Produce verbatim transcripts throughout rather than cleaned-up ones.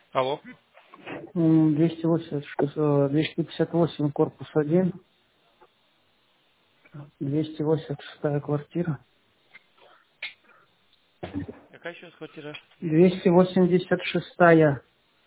Алло. М, двести восемьдесят, э, двести пятьдесят восемь, корпус один, двести восемьдесят шестая квартира. Какая еще раз квартира? двести восемьдесят шестая.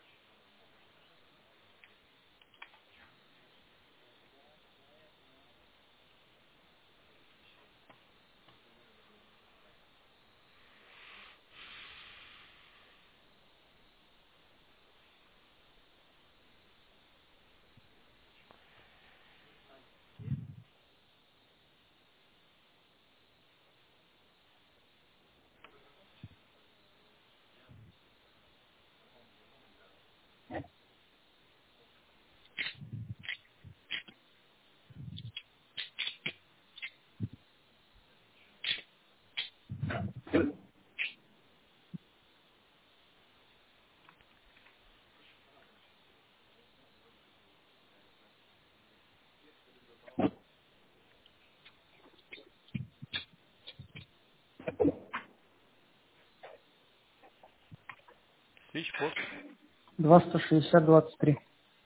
Свич-код. двести шестьдесят двадцать три.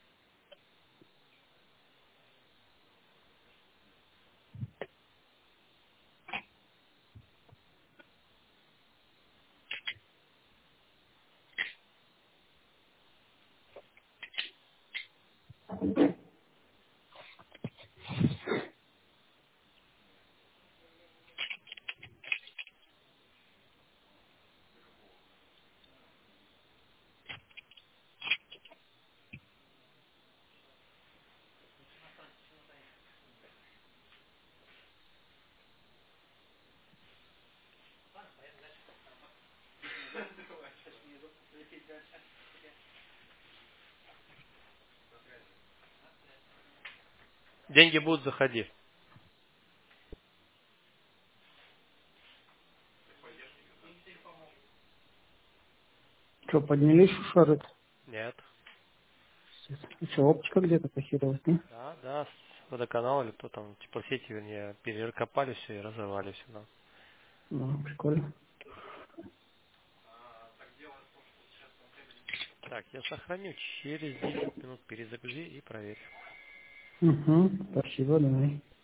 Деньги будут, заходи. Что, поднялись шушеры? Нет. Что, оптика где-то похерилась, не? Да, да, с водоканала или кто там, типа сети, вернее, перекопали все и разорвали все, да. Ну, прикольно. Так, я сохраню через десять минут, перезагрузи и проверь. Угу, спасибо, давай.